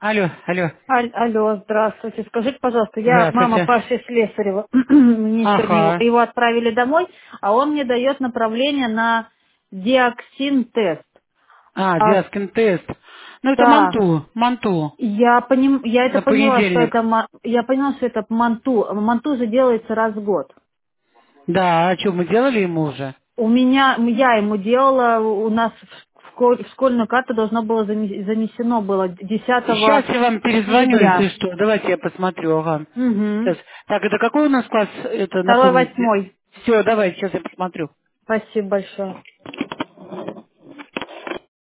Алло, алло. Алло, здравствуйте. Скажите, пожалуйста, я мама Здравствуйте. Паши Слесарева. Мне сегодня Ага. его отправили домой, а он мне дает направление на диоксин-тест. А, Диаскин тест. Ну, это да, манту. Манту. я это На поняла, что понедельник. это, я поняла, что это манту. Манту же делается раз в год. Да, а что, мы делали ему уже? Я ему делала, у нас в школьную карту должно было занесено было 10 Сейчас я вам перезвоню, если ноября. что. Давайте я посмотрю, ага. Угу. Сейчас. Так, это какой у нас класс? Это Второй, напомните. 8. Все, давайте, сейчас я посмотрю. Спасибо большое.